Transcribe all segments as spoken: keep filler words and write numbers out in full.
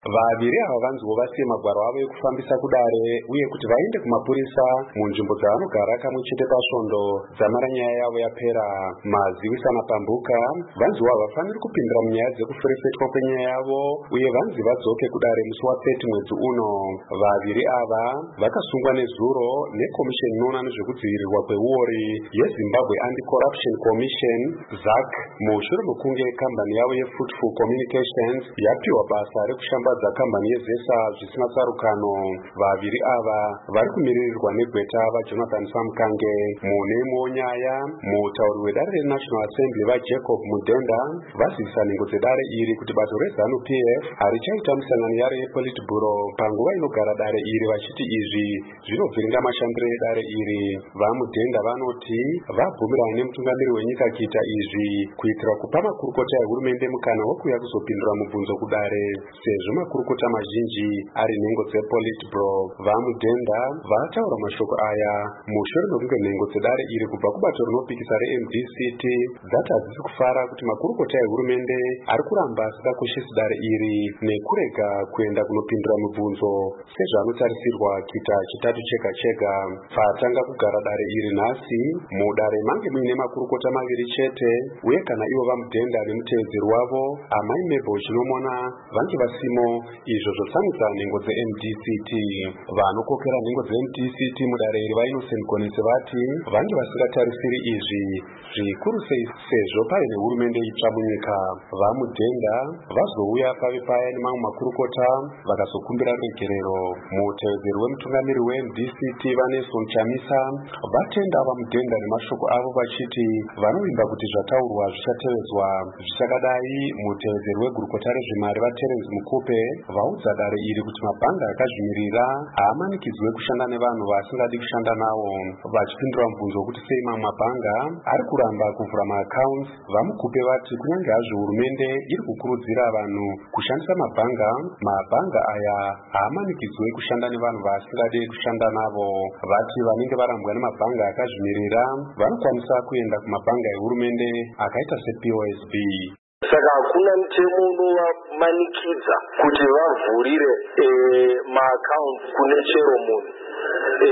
Vaviri ava vanziwo vasiye magwaro avo ekufambisa kudare uye kuti vaende kumapurisa munzvimbo dzavanogara kamwe chete pasvondo dzamara nyaya yavo yapera. Maziwisana Pambuka vanziwo havafaniri kupindira munyaya dzekufurefetwa kwenyaya yavo uye vanzi vadzoke kudare musi wathirty mwedzi uno. Vaviri ava vakasungwa nezuro nekomisheni inoona nezvekudzivirirwa kweuori yeZimbabwe Anti-Corruption Commission ZAC mushure mekunge kambani yavo yeFruitful Communications yapiwa basa rekushambadza kambani yeZESA zvisina tsarukano. Vaviri ava vari kumiririrwa negweta vaJonathan Samkange. Mune imwewo nyaya, mutauri wedare reNational Assembly vaJacob Mudenda vazivisa nhengo dzedare iri kuti bato reZANU P F harichaita misangano yaro yePolitburo panguva inogara dare iri, vachiti izvi zvinovhiringa mashandiro edare iri. VaMudenda vanoti vabvumirana nemutungamiri wenyika kuita izvi kuitira kupa makurukota ehurumende mukana wekuuya kuzopindura mubvunzo kudare, sezvo makurukota mazhinji ari nhengo dzePolitburo. VaMudenda vataura mashoko aya mushure mekunge nhengo dzedare iri kubva kubato rinopikisa reM D C T dzati hadzisi kufara kuti makurukota ehurumende ari kuramba asikakoshesi dare iri nekurega kuenda kunopindura mibvunzo sezvanotarisirwa kuita chitatu chega chega. Patanga kugara dare iri nhasi, mudare mange muine makurukota maviri chete uye kana ivo VaMudenda nemutevedzeri wavo Amai Mabel Chinomona vange vasimo, izvo zvotsamwisa nhengo dzeM D C T. Vanokokera nhengo dzeM D C T mudare iri vaInnocent Gonese vati vange vasingatarisiri izvi zvikuru sei sezvo paine hurumende itsva munyika. VaMudenda vazouya pave paya nemamwe makurukota vakazokumbira ruregerero. Mutevedzeri wemutungamiri weM D C T Vanelson Chamisa vatenda VaMudenda nemashoko avo vachiti vanovimba kuti zvataurwa zvichatevedzwa. Zvichakadai, mutevedzeri wegurukota rezvemari vaTerence Mukupe vaudza dare iri kuti mabhanga akazvimirira haamanikidzwe kushanda nevanhu vaasingadi kushanda navo. Vachipindura mubvunzo wekuti sei mamwe mabhanga ari kuramba kuvhura maaccounts, VaMukupe vati kunyange hazvo hurumende iri kukurudzira vanhu kushandisa mabhanga, mabhanga aya haamanikidzwe kushanda nevanhu vaasingadi kushanda navo. Vati vanenge varambwa nemabhanga akazvimirira vanokwanisa kuenda kumabhanga ehurumende akaita seP O S B. Saka hakuna mutemo unovamanikidza kuti vavhurire e, maaccounts kune chero munhu. E,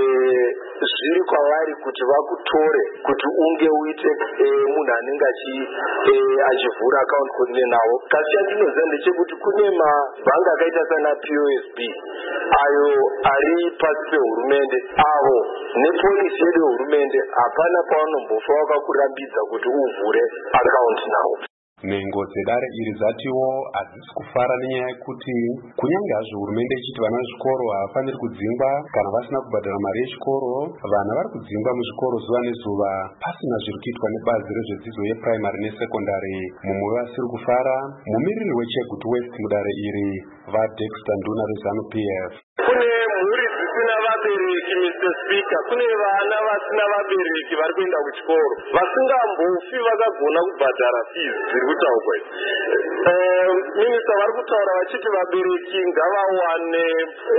zviri kwavari kuti vakutore kuti unge uite e, munhu anenge achivhura account kune nawo. Kasi chandinoziva ndechekuti kune mabhanga akaita sana P O S B ayo ari pasi pehurumende, avo nepolisi yedu yehurumende hapana paunombofa wakakurambidza kuti uvhure account nawo. Nhengo dzedare iri dzatiwo hadzisi kufara nenyaya yekuti kunyange hazvo hurumende ichiti vana vezvikoro havafaniri kudzingwa kana vasina kubhadhara mari yechikoro, vana vari kudzingwa muzvikoro zuva nezuva pasina zviri kuitwa nebazi rezvedzidzo yepuraimari nesekondari. Mumwe vasiri kufara mumiriri weChegutu West mudare iri vaDexter Nduna reZANU P F. Kune mhuri dzisina vabereki Mister Speaker, kune vana vasina vabereki vari kuenda kuchikoro vasingambofi vakagona kubhadhara fees zviri kutaurwa izvi. Minista vari kutaura vachiti vabereki ngavawane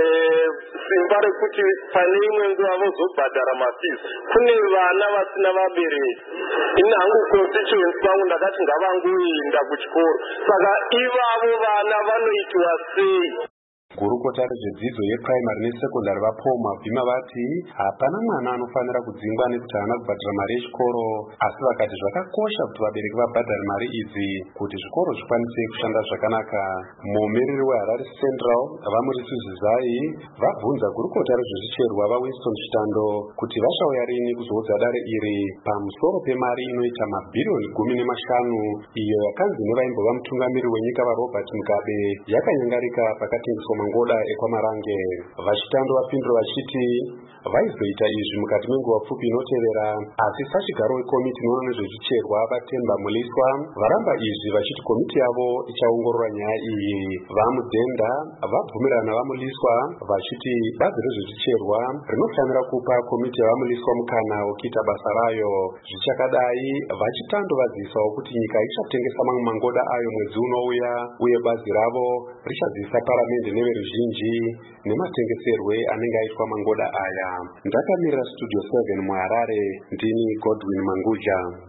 simba rekuti pane imwe nguva vozobhadhara mafees. Kune vana vasina vabereki. Ini hangu constituency pangu ndakati ngavangoenda kuchikoro, saka ivavo vana vanoitwa sei? Gurukota rezvedzidzo yepuraimari nesekondari vaPaul Mavhima vati hapana mwana anofanira kudzingwa nekuti haana kubhadhara mari yechikoro, asi vakati zvakakosha kuti vabereki vabhadhare mari idzi kuti zvikoro zvikwanise kushanda zvakanaka. Mumiriri weHarare Central vaMurisu Zizai vabvunza gurukota rezvezvicherwa vaWinston Chitando kuti vachauya rini kuzoudza dare iri pamusoro pemari inoita mabhirioni gumi nemashanu iyo yakanzi nevaimbova mutungamiri wenyika vaRobert Mugabe yakanyangarika pakatengeswa mangoda ekwamarange. Vachitando vapindura vachiti vaizoita izvi mukati menguva pfupi inotevera, asi sachigaro wekomiti inoona nezvezvicherwa vaTemba Muliswa varamba izvi vachiti komiti yavo ichaongorora nyaya iyi. VaMudenda vabvumirana navaMuliswa vachiti bazi rezvezvicherwa rinofanira kupa komiti yavaMuliswa mukana wokuita basa rayo. Zvichakadai, vachitando vazivisawo kuti nyika ichatengesa mamwe mangoda ayo mwedzi unouya uye bazi ravo richazivisa paramende neveruzhinji nematengeserwe anenge aitwa mangoda aya. Ndakamirira Studio seven muHarare, ndini Godwin Manguja.